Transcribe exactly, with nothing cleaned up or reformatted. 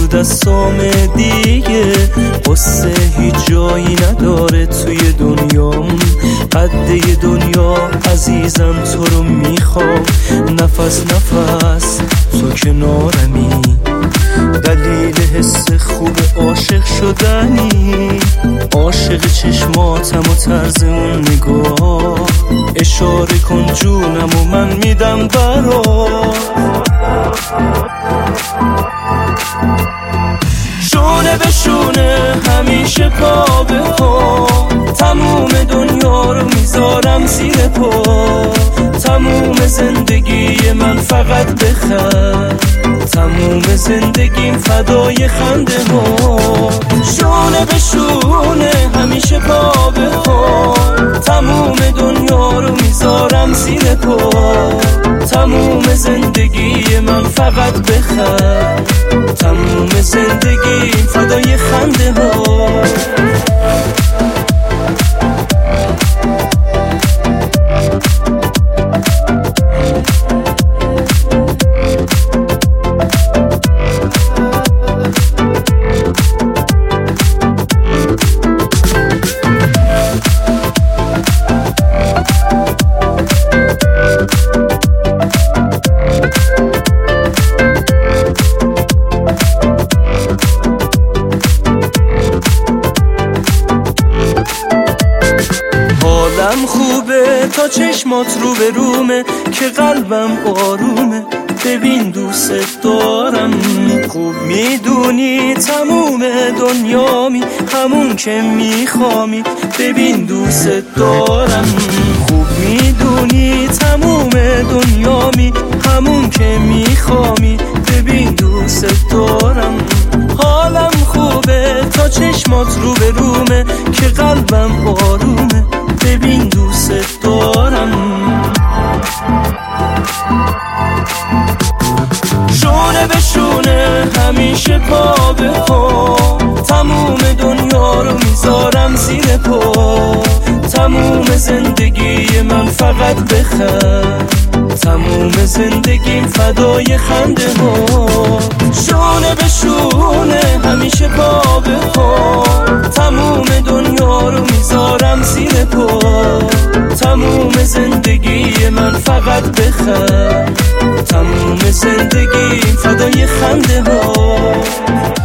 دستام دیگه، قصه هیچ جایی نداره توی دنیام. قده دنیا عزیزم تو رو میخوام، نفس نفس تو کنارمی، دلیل حس خوب عاشق شدنی. عاشق چشماتم و طرز اون نگاه، اشاره کن جونم و من میدم برات. شونه به شونه همیشه پا به پا، تموم دنیا رو میذارم زیر پا. تموم زندگی من فقط بخند، تموم زندگیم فدای خنده ها. شونه به شونه همیشه پا به پا، تموم دنیا رو میذارم زیر پا. تموم زندگی من فقط بخند، تموم زندگیم فدای خنده ها. حالم خوبه تا چشمات رو به رومه، که قلبم آرومه. ببین دوست دارم، خوب میدونی تموم دنیامی، همون که میخوامی. ببین دوست دارم، خوب میدونی تموم دنیامی، همون که میخوامی. ببین دوست دارم. حالم خوبه تا چشمات رو به رومه، که قلبم آرومه. ببین دوست دارم. شونه به شونه همیشه پا به پا، تموم دنیا رو میذارم زیر پا. تموم زندگی من فقط بخند، تموم زندگیم فدای خنده ها. شونه به شونه همیشه پا به پا، تموم دنیا رو میذارم زیر پا. تموم زندگی من فقط بخند، تموم زندگیم فدای خنده ها.